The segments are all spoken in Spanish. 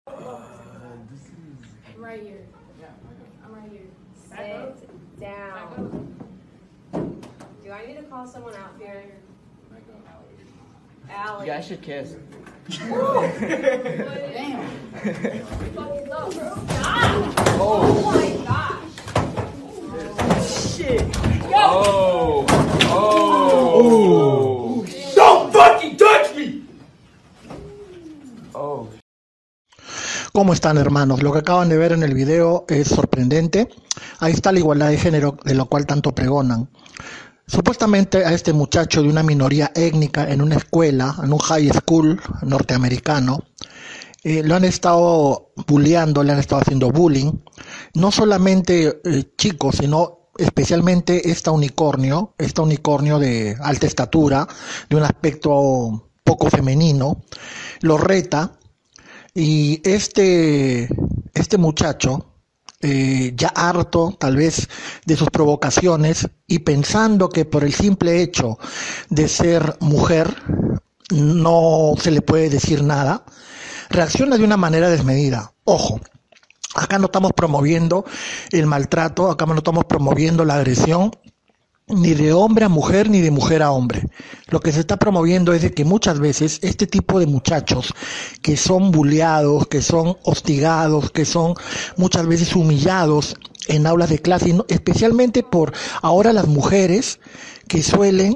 I'm right here. I'm right here. Sit down. Do I need to call someone out here? Allie. You guys should kiss. Damn. Oh my gosh. Shit. Oh. Oh. Don't fucking touch me. Oh. ¿Cómo están, hermanos? Lo que acaban de ver en el video es sorprendente. Ahí está la igualdad de género de lo cual tanto pregonan. Supuestamente a este muchacho de una minoría étnica en una escuela, en un high school norteamericano, lo han estado bulleando, le han estado haciendo bullying. No solamente chicos, sino especialmente esta unicornio de alta estatura, de un aspecto poco femenino, lo reta. Y este muchacho, ya harto tal vez de sus provocaciones y pensando que por el simple hecho de ser mujer no se le puede decir nada, reacciona de una manera desmedida. Ojo, acá no estamos promoviendo el maltrato, acá no estamos promoviendo la agresión, ni de hombre a mujer, ni de mujer a hombre. Lo que se está promoviendo es de que muchas veces este tipo de muchachos que son bulleados, que son hostigados, que son muchas veces humillados en aulas de clase, y especialmente por ahora las mujeres que suelen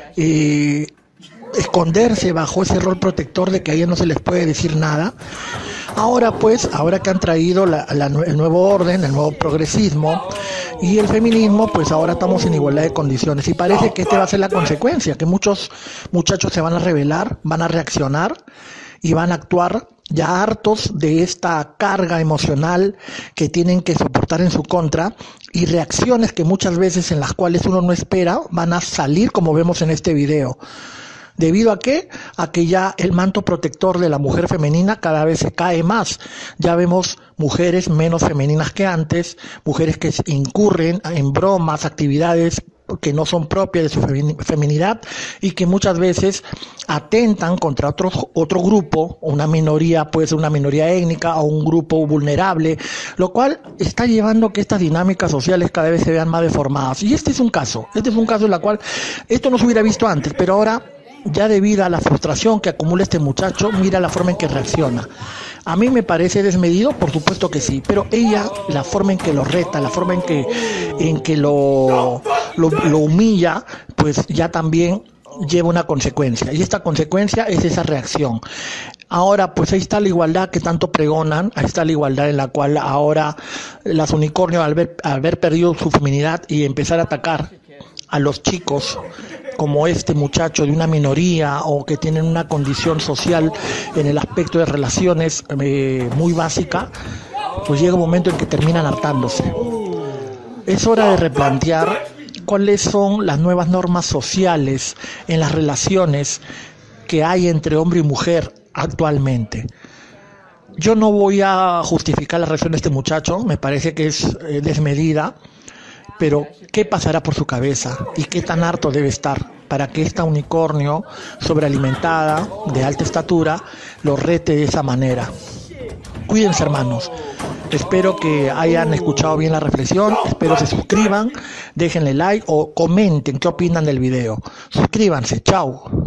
esconderse bajo ese rol protector de que a ellas no se les puede decir nada. Ahora que han traído el nuevo orden, el nuevo progresismo y el feminismo, pues ahora estamos en igualdad de condiciones y parece que va a ser la consecuencia, que muchos muchachos se van a rebelar, van a reaccionar y van a actuar ya hartos de esta carga emocional que tienen que soportar en su contra, y reacciones que muchas veces en las cuales uno no espera van a salir, como vemos en este video. ¿Debido a qué? A que ya el manto protector de la mujer femenina cada vez se cae más. Ya vemos mujeres menos femeninas que antes, mujeres que incurren en bromas, actividades que no son propias de su feminidad y que muchas veces atentan contra otro grupo, una minoría, puede ser una minoría étnica o un grupo vulnerable, lo cual está llevando a que estas dinámicas sociales cada vez se vean más deformadas. Y este es un caso en el cual esto no se hubiera visto antes, pero ahora, ya debido a la frustración que acumula este muchacho, mira la forma en que reacciona. A mí me parece desmedido, por supuesto que sí, pero ella, la forma en que lo reta, la forma en que lo humilla, pues ya también lleva una consecuencia, y esta consecuencia es esa reacción. Ahora, pues ahí está la igualdad que tanto pregonan, ahí está la igualdad en la cual ahora las unicornios, al haber perdido su feminidad y empezar a atacar a los chicos como este muchacho de una minoría o que tienen una condición social en el aspecto de relaciones muy básica, pues llega un momento en que terminan hartándose. Es hora de replantear cuáles son las nuevas normas sociales en las relaciones que hay entre hombre y mujer actualmente. Yo no voy a justificar la reacción de este muchacho, me parece que es desmedida, pero ¿qué pasará por su cabeza y qué tan harto debe estar para que esta unicornio sobrealimentada, de alta estatura, lo rete de esa manera? Cuídense, hermanos. Espero que hayan escuchado bien la reflexión, espero se suscriban, déjenle like o comenten qué opinan del video. Suscríbanse, chao.